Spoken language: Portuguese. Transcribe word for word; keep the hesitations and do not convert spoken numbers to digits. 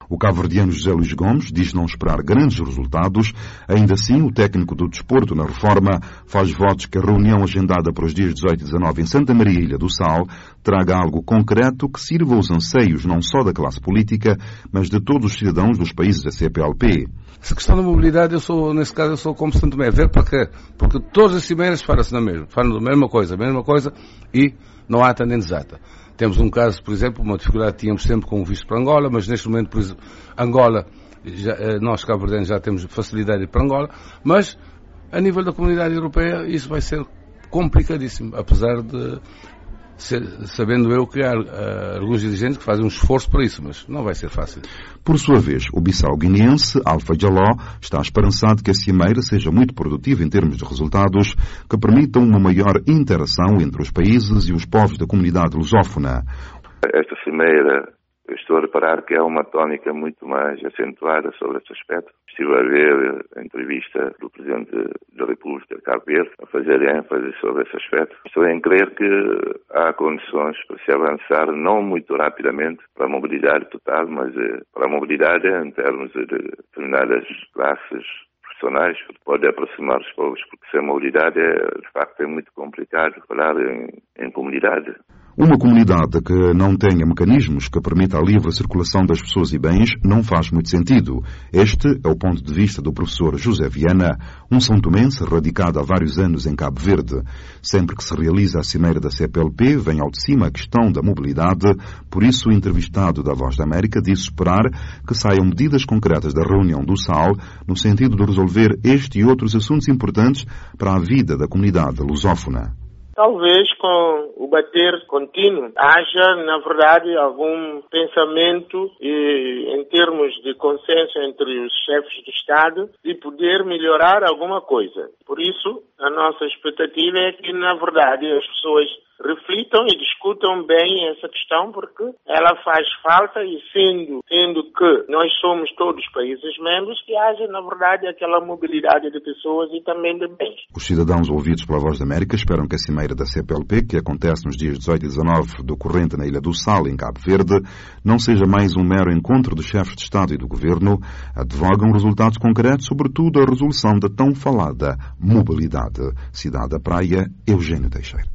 O cabo-verdiano José Luís Gomes diz não esperar grandes resultados. Ainda assim, o técnico do desporto na reforma faz votos que a reunião agendada para os dias dezoito e dezanove em Santa Maria, Ilha do Sal, traga algo concreto que sirva aos anseios não só da classe política, mas de todos os cidadãos dos países da C P L P. Essa questão da mobilidade, eu sou, nesse caso, eu sou como Santo Tomé. Ver para quê? Porque todas as cimeiras falam-se na mesma. Falam da mesma coisa, a mesma coisa, e não há tendência exata. Temos um caso, por exemplo, uma dificuldade que tínhamos sempre com o visto para Angola, mas neste momento, por exemplo, Angola, já, nós cabo-verdianos já temos facilidade para Angola, mas a nível da comunidade europeia isso vai ser complicadíssimo, apesar de ser, sabendo eu que há uh, alguns dirigentes que fazem um esforço para isso, mas não vai ser fácil. Por sua vez, o bissau-guineense Alfa Jaló está esperançado que a cimeira seja muito produtiva em termos de resultados que permitam uma maior interação entre os países e os povos da comunidade lusófona. Esta cimeira, eu estou a reparar que é uma tónica muito mais acentuada sobre este aspecto. Estive a ver a entrevista do Presidente da República de Cabo Verde a fazer ênfase sobre esse aspecto. Estou em crer que há condições para se avançar, não muito rapidamente, para a mobilidade total, mas para a mobilidade em termos de determinadas classes profissionais, pode aproximar os povos, porque sem mobilidade, é, de facto, é muito complicado falar em, em comunidade. Uma comunidade que não tenha mecanismos que permita a livre circulação das pessoas e bens não faz muito sentido. Este é o ponto de vista do professor José Viana, um são tomense radicado há vários anos em Cabo Verde. Sempre que se realiza a cimeira da C P L P, vem ao de cima a questão da mobilidade, por isso o entrevistado da Voz da América disse esperar que saiam medidas concretas da reunião do S A L no sentido de resolver este e outros assuntos importantes para a vida da comunidade lusófona. Talvez com o bater contínuo haja, na verdade, algum pensamento e, em termos de consenso entre os chefes de Estado de poder melhorar alguma coisa. Por isso, a nossa expectativa é que, na verdade, as pessoas reflitam e discutam bem essa questão, porque ela faz falta e sendo, sendo que nós somos todos países membros, que haja, na verdade, aquela mobilidade de pessoas e também de bens. Os cidadãos ouvidos pela Voz da América esperam que a cimeira da C P L P, que acontece nos dias dezoito e dezanove do corrente na Ilha do Sal, em Cabo Verde, não seja mais um mero encontro dos chefes de Estado e do Governo, advogam resultados concretos, sobretudo a resolução da tão falada mobilidade. Cidade da Praia, Eugênio Teixeira.